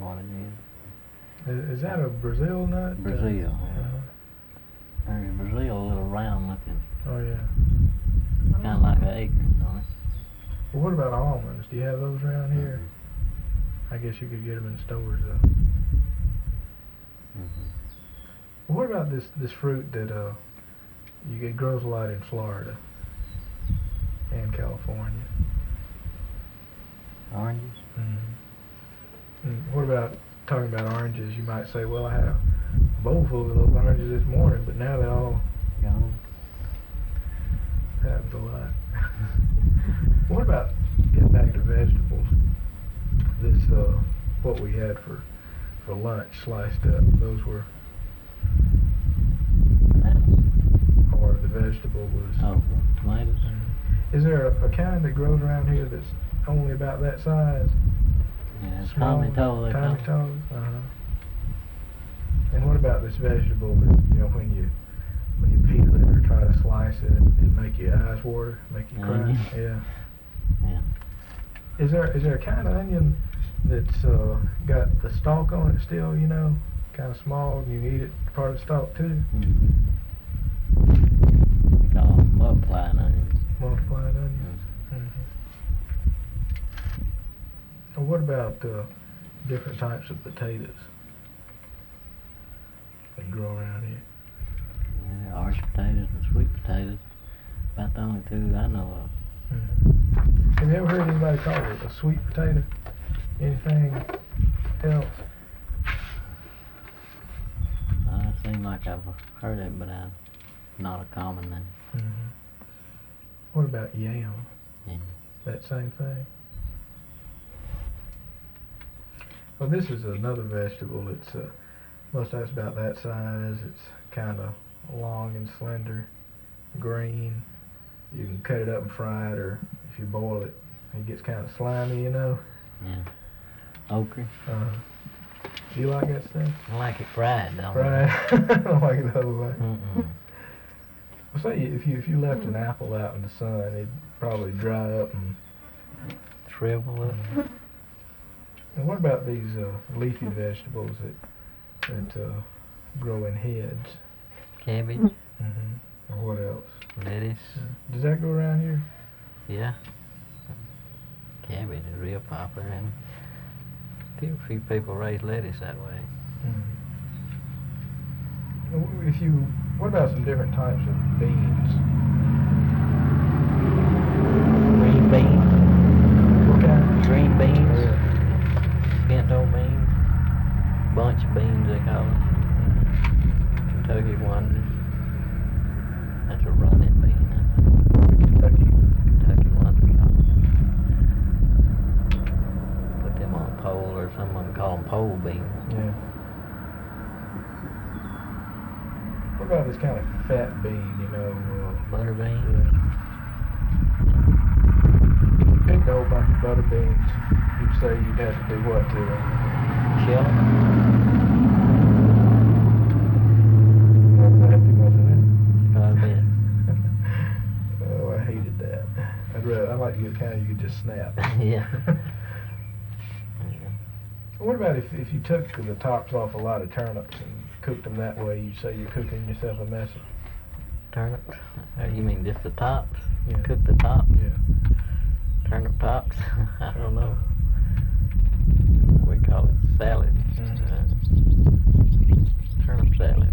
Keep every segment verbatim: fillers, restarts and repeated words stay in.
what it is. Is, is that a Brazil nut? Brazil, yeah. Uh-huh. There's Brazil, a little round looking. Oh, yeah. Kind of like an acorn, don't it? Well, what about almonds? Do you have those around here? Mm-hmm. I guess you could get them in stores, though. Mm-hmm. Well, what about this, this fruit that uh, you get grows a lot in Florida and California? Oranges? Mm-hmm. And what about, talking about oranges, you might say, well, I had a bowl full of those oranges this morning, but now they're all Gone. happens a lot. What about, getting back to vegetables, this, uh, what we had for, for lunch, sliced up, those were, or the vegetable was... Oh, tomatoes? Mm-hmm. Is there a, a kind that grows around here that's only about that size? Yeah, Small, tomato, they call it. tomatoes? Uh-huh. And what about this vegetable that, you know, when you when you peel it or try to slice it, it make your eyes water, make you cry? Onion? Yeah. Yeah. Is there is there a kind of onion that's uh, got the stalk on it still, you know, kind of small, and you can eat it part of the stalk too? Mm-hmm. We call them multiplying onions. Multiplying onions. Mm-hmm. Mm-hmm. And what about uh, different types of potatoes that grow around here? Yeah, orange potatoes and sweet potatoes. About the only two I know of. Mm-hmm. Have you ever heard anybody call it a sweet potato? Anything else? Uh, it seems like I've heard it, but I, not a common name. Mm-hmm. What about yam? Yeah. That same thing? Well, this is another vegetable. It's uh, most of it's about that size. It's kind of long and slender, green. You can cut it up and fry it, or if you boil it, it gets kind of slimy, you know. Yeah. Okra. Uh, do you like that stuff? I like it fried, don't Fried? I don't like it the other way. Mm-mm. Well, say if you if you left an apple out in the sun, it'd probably dry up and Shrivel up. And what about these uh, leafy vegetables that that uh, grow in heads? Cabbage. Mm-hmm. Or what else? Lettuce. Does that grow around here? Yeah. Cabbage is real popular, and few few people raise lettuce that way. Mm-hmm. If you, what about some different types of beans? Green beans. What kind? Green beans. Yeah. Pinto beans. Bunch beans they call them. Kentucky wonders. That's a running bean. Kentucky. Kentucky wonders. Put them on a pole, or some of them call them pole beans. Yeah. What about this kind of fat bean, you know? Uh, Butter bean. yeah. If you picked a whole bunch of butter beans, you'd say you'd have to do what to them? Shell. Quite a bit. Oh, I hated that. I'd rather, I like to get kind of you could just snap. Yeah. What about if if you took the tops off a lot of turnips and cooked them that way? You'd say you're cooking yourself a message. Turnip? Uh, you mean just the tops? Yeah. Cook the top? Yeah. Turnip tops? I don't know. We call it salad. Mm. Uh, turnip salad.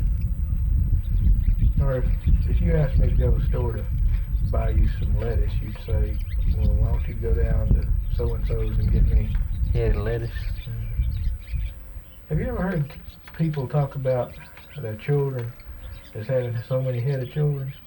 Or if, if you asked me to go to the store to buy you some lettuce, you'd say, well, why don't you go down to so-and-so's and get me... Head of lettuce. Have you ever heard people talk about their children as having so many head of children?